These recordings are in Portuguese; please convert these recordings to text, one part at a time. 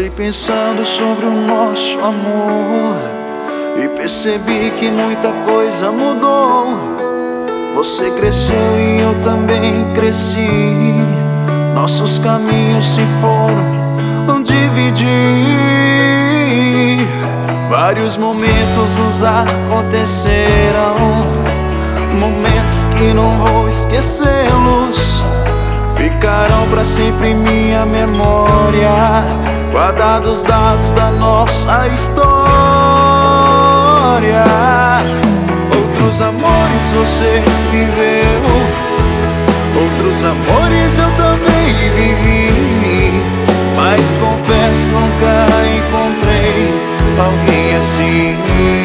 Andei pensando sobre o nosso amor e percebi que muita coisa mudou. Você cresceu e eu também cresci. Nossos caminhos se foram dividir. Vários momentos nos aconteceram, momentos que não vou esquecê-los. Ficarão pra sempre em minha memória, guardados dados da nossa história. Outros amores você viveu, outros amores eu também vivi, mas confesso nunca encontrei alguém assim,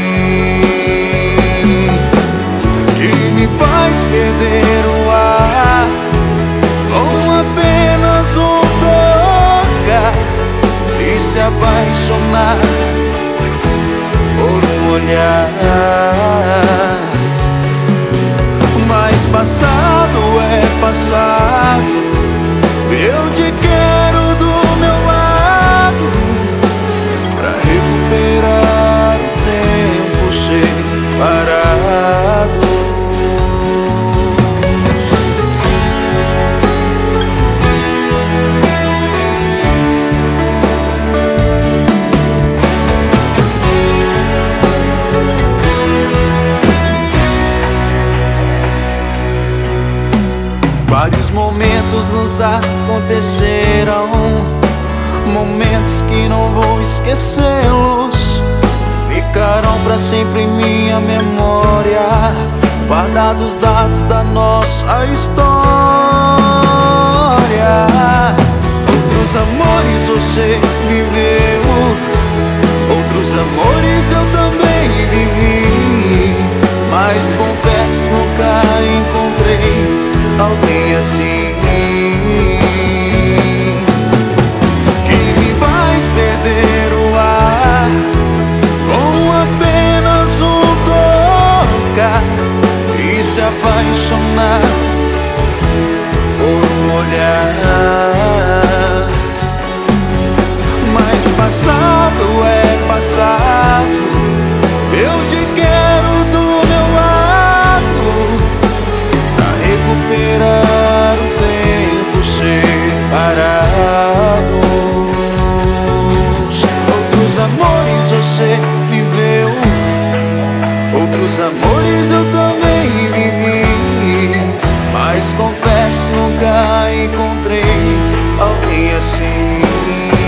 que me faz perder o ar com apenas um tocar e se apaixonar por um olhar. Mas passado é passado, eu te quero do meu lado, pra recuperar o tempo separado. Vários momentos nos aconteceram, momentos que não vou esquecê-los. Ficarão pra sempre em minha memória, guardados dados da nossa história. Outros amores você viveu, outros amores eu também vivi, mas confesso nunca encontrei alguém assim, que me faz perder o ar com apenas um tocar e se apaixonar por um olhar. Mas passado é passado, eu te quero do meu lado, pra recuperar o tempo separado. Outros amores você viveu, outros amores eu também vivi, mas confesso nunca encontrei alguém assim,